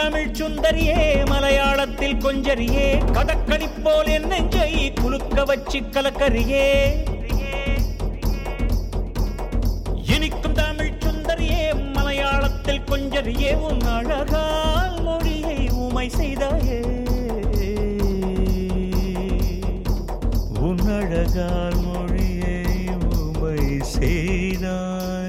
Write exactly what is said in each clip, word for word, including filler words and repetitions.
தமிழ் சுந்தரியே மலையாளத்தில் கொஞ்சரியே கதக்களி போல் என் நெஞ்சை குலுக்க வச்சு கலக்கரியே இனிக்கும் தமிழ் சுந்தரியே மலையாளத்தில் கொஞ்சரியே உன் அழகால் மொழியை உமை செய்தாயே உன் அழகால் மொழியை உமை செய்தாயே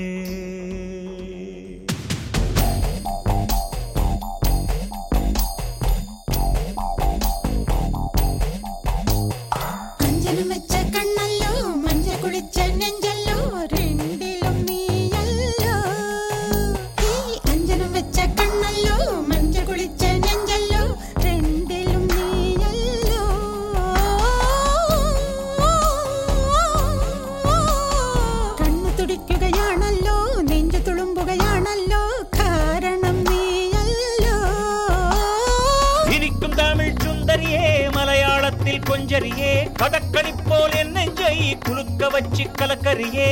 கொஞ்சரியே கடற்கரை போல் என் நெஞ்சை குலுக்க வச்சு கலக்கரியே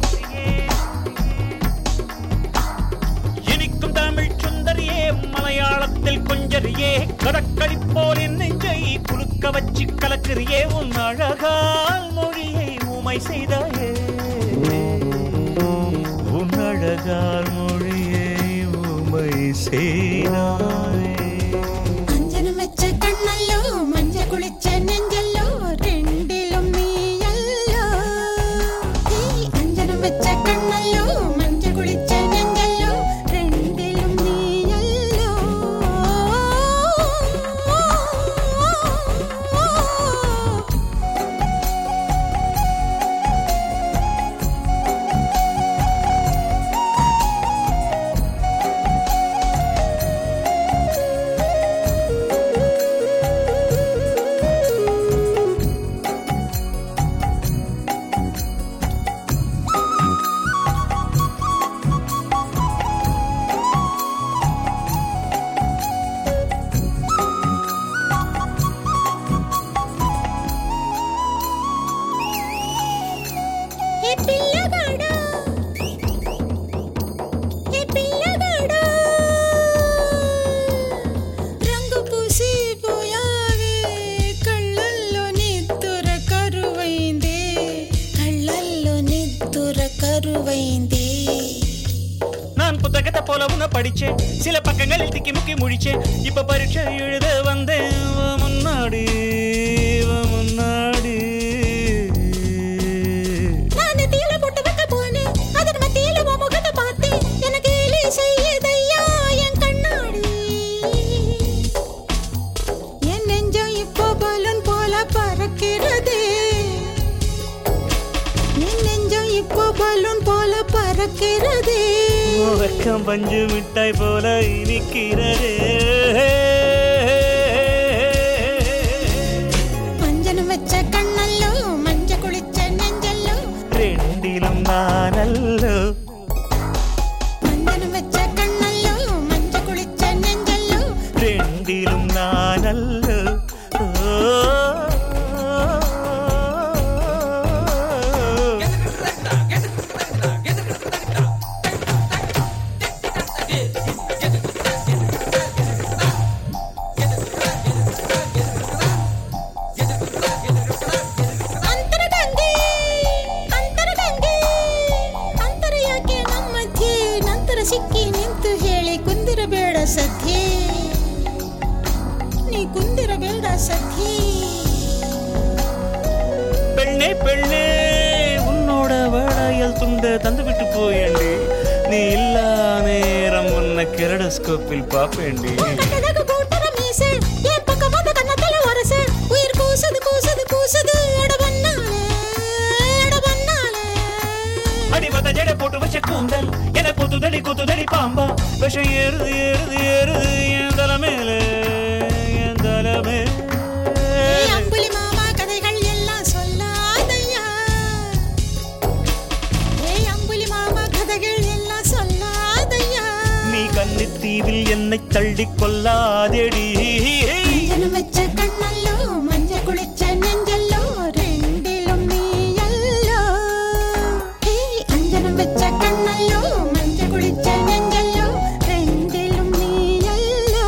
இனிக்கும் தமிழ் சுந்தரியே மலையாளத்தில் கொஞ்சரியே கடற்கரை போல் என் நெஞ்சை குலுக்க வச்சு கலக்கரியே உன் அழகால் மொழியை உமை செய்தாயே உன் அழகால் மொழியை உமை செய்தாயே நான் புத்தகத்தை போல உன்ன படிச்சேன் சில பக்கங்களில் திக்கி முக்கி முடிச்சேன் இப்ப பரீட்சை எழுத வந்தேன் முன்னாடி முன்னாடி நான் தீல போட்டு வைக்க போனேன் அதன் மத்தியில முகத்தை பார்த்தேன் எனக்கு ஏலி செய்யதையா என் கண்ணாடி என் நெஞ்சம் இப்போ பலூன் போல பறக்கிறது என் நெஞ்சம் இப்போ பலூன் போல பறக்கிறது வெக்கம் பஞ்சு மிட்டாய் போல இனிக்கிறது மஞ்சள் வச்ச கண்ணல்லோ மஞ்ச குளிச்ச நெஞ்சல்லோ ரெண்டிலும் நானல்லோ மஞ்சள் வச்ச கண்ணல்லோ மஞ்ச குளிச்ச நெஞ்சல்லோ ரெண்டிலும் நானல்லோ ಸಿಕ್ಕಿ ನಿಂತು ಹೇಳಿ ಕುಂದಿರಬೇಡ ಸಖಿ ನೀ ಕುಂದಿರಬೇಡ ಸಖಿ பெண்ணே பெண்ணே உன்னோட வளையல் துண்ட தந்து விட்டு போயண்டி நீ இல்லா நேரம் உன்னை கெரடோஸ்கோப்பில் பாப்பேண்டி கூட்டர மீசை என் பக்கமாத கண்ணத்துல வரச உயிர் கூசுது கூசுது கூசுது எட பண்ணாலே எட பண்ணாலே அடிவத ஜடை போட்டு வச்ச கூந்தல் என குத்துதடி குத்துதடி பாம்பா விஷம் ஏறுது ஏறுது ஏறுது என் தலை மேலே என் தலை மேலே அம்புலி மாமா கதைகள் எல்லாம் சொல்லாதையா ஏ அம்புலி மாமா கதைகள் எல்லாம் சொல்லாதையா நீ கன்னித்தீவில் என்னை தள்ளி கொல்லாதேடி வச்ச கண்ணல்லோ மஞ்ச குளிச்ச நெஞ்சல்லோ ரெண்டிலும் நீ அல்லோ அஞ்சனம் வச்ச கண்ணல்லோ மஞ்ச குளிச்ச நெஞ்சல்லோ ரெண்டிலும் நீ அல்லோ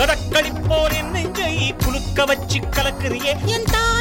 கடக்களி போல் என் நெஞ்சை குலுக்க வச்சு கலக்குறியே என் தா